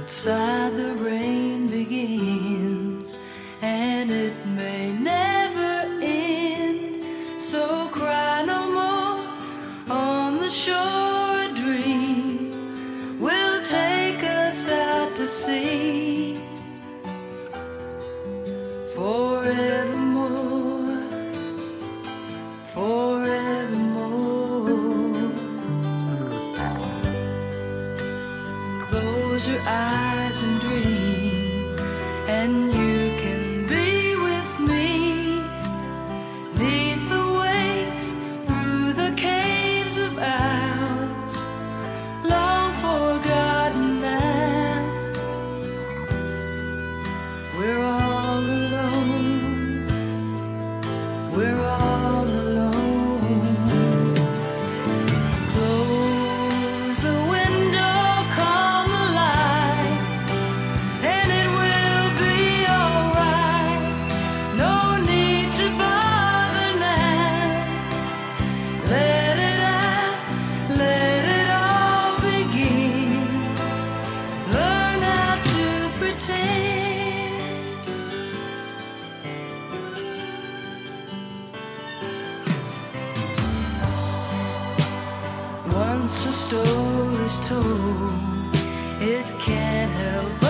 Outside the rain begins, and it may never end. So cry no more on the shore. A dream will take us out to sea forevermore, forevermore. Close your eyes and dream, and you can be with me, 'neath the waves, through the caves of ours, long forgotten now. We're all alone, we're all alone. Close the window, calm the light, and it will be alright. No need to bother now. Let it out, let it all begin. Learn how to pretend. Once a story's told, it can't help